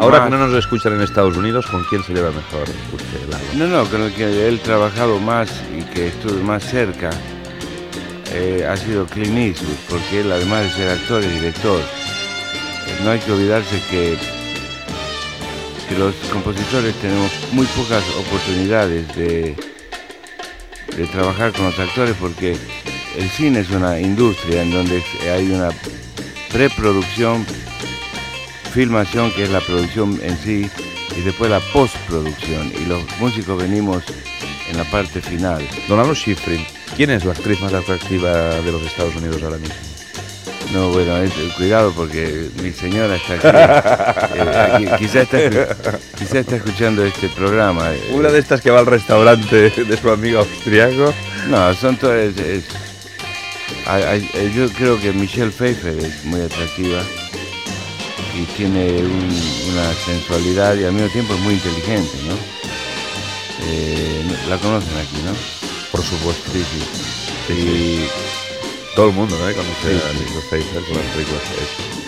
Ahora más... que no nos escuchan en Estados Unidos, ¿con quién se lleva mejor usted, Lalo? No, con el que él trabajado más y que estuve más cerca ha sido Clint Eastwood, porque él, además de ser actor y director, no hay que olvidarse que los compositores tenemos muy pocas oportunidades de trabajar con los actores, porque el cine es una industria en donde hay una preproducción, filmación, que es la producción en sí, y después la postproducción, y los músicos venimos en la parte final. Don Lalo Schifrin, ¿quién es la actriz más atractiva de los Estados Unidos ahora mismo? No, bueno, cuidado porque mi señora está aquí. Quizá está escuchando este programa. Una de estas que va al restaurante de su amigo austriaco. No, son todas... yo creo que Michelle Pfeiffer es muy atractiva y tiene una sensualidad y al mismo tiempo es muy inteligente, ¿no? La conocen aquí, ¿no? Por supuesto. Sí. Sí. Todo el mundo, ¿no? Conoce Sí, a Michelle Pfeiffer con las películas que ha hecho.